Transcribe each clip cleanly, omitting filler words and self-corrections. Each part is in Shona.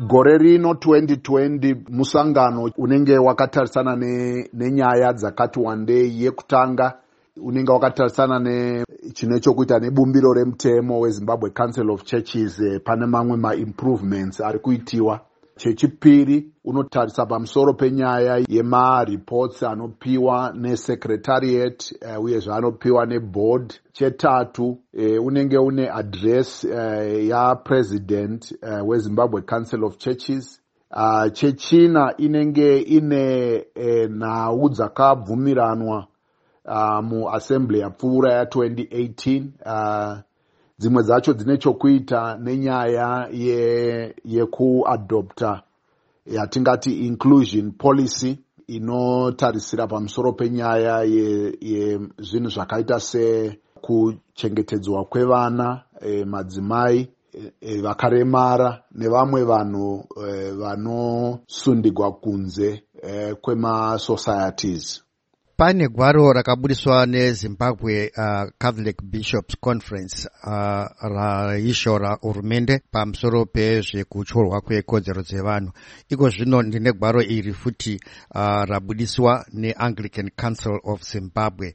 Gore rino 2020 musangano unenge wakatarisana nenyaya dzakati wandei. Yekutanga unenge wakatarisana chine chokuita nebumbiro remutemo weZimbabwe Council of Churches. Pane mamwe ma-improvements ari kuitiwa. Chechipiri unotarisa pamusoro penyaya yema-reports anopiwa nesecretariat uyezve anopiwa neboard. Chetatu unenge une address yapresident weZimbabwe Council of Churches. Chechina inenge ine nhau dzakabvumiranwa muassembly yapfuura ya2018. Dzimwe dzacho dzine chokuita nenyaya yekuadopta yatingati inclusion policy inotarisira pamusoro penyaya yezvinhu zvakaita sekuchengetedzwa kwevana, madzimai, vakaremara nevamwe vanhu vanosundigwa kunze kwema-societies. Pane gwaro rakabudiswa neZimbabwe Catholic Bishops Conference raishora hurumende pamusoro pezvekutorwa kwekodzero dzevanhu. Iko zvino ndine gwaro iri futi rabudiswa neAnglican Council of Zimbabwe.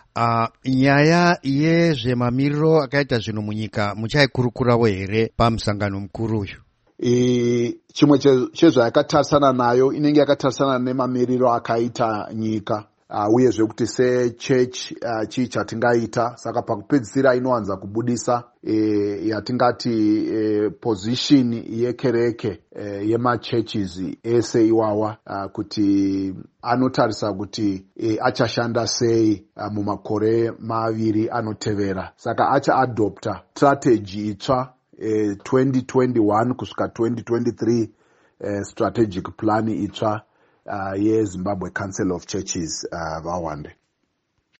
Nyaya yezvemamiriro akaita zvinhu munyika muchaikurukurawo here pamusangano mukuru uyu? Chimwe chezvayakatarisana nayo inenge yakatarisana nemamiriro akaita nyika. Uyezve kuti sechechi chii chatingaita. Saka pakupedzisira inowanza kubudisa yatingati position yekereke yema-churches ese iwawa, kuti anotarisa kuti achashanda sei mumakore maviri anotevera. Saka achaadopta strategy itsva 2021 kusvika 2023 strategic plan itsva yeZimbabwe Council of Churches vawande.